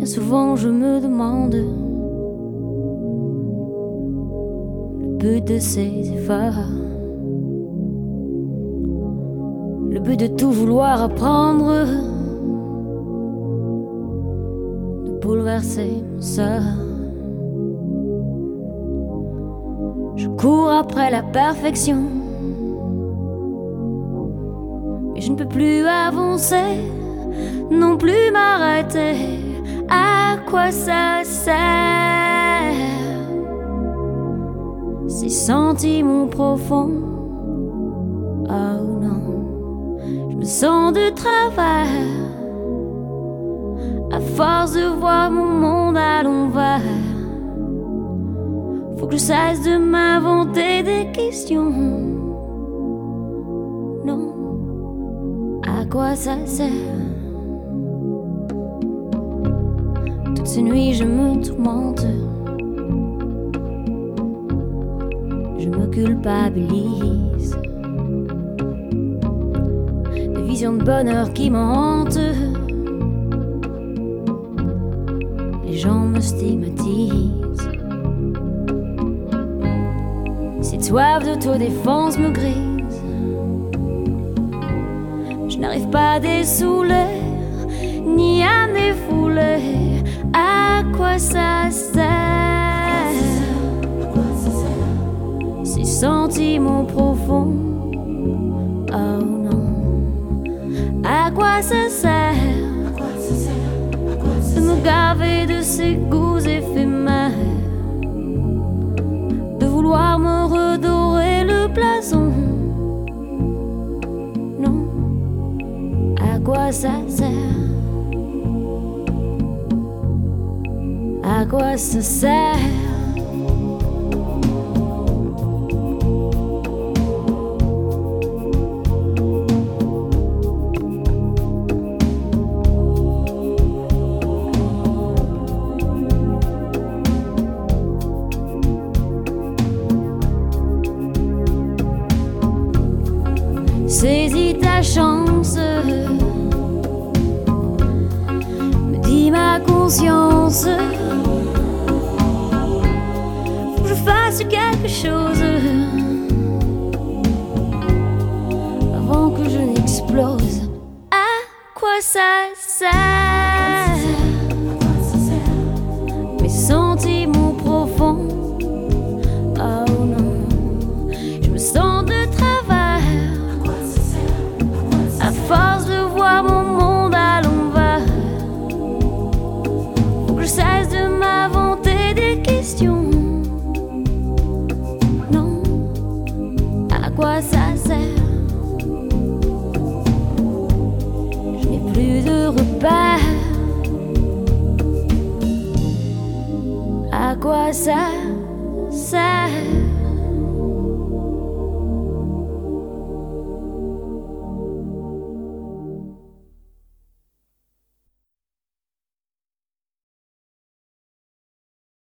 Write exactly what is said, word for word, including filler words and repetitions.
Bien souvent je me demande le but de ces efforts, le but de tout vouloir apprendre, de bouleverser mon sort. Je cours après la perfection, mais je ne peux plus avancer, non plus m'arrêter. À quoi ça sert? Ces sentiments profonds, oh non, je me sens de travers à force de voir mon monde à l'envers. Faut que je cesse de m'inventer des questions. Non, à quoi ça sert? Toutes ces nuits je me tourmente, je me culpabilise. Des visions de bonheur qui me hantent, les gens me stigmatisent. Cette soif d'autodéfense me grise, je n'arrive pas à dessouler ni à me défouler. À quoi ça sert? Ces sentiments profonds, oh non. À quoi ça sert de me gaver de ces goûts éphémères, de vouloir me redorer le blason? Non, à quoi ça sert? À quoi ça sert? Saisis ta chance, me dit ma conscience. Faut que je fasse quelque chose avant que je n'explose. À quoi ça sert? Mes sentiments profonds, oh non, je me sens de travers à force de voir mon monde à l'envers. Faut que je cesse de m'inventer des questions. Non, à quoi ça sert? Je n'ai plus de repères. À quoi ça sert?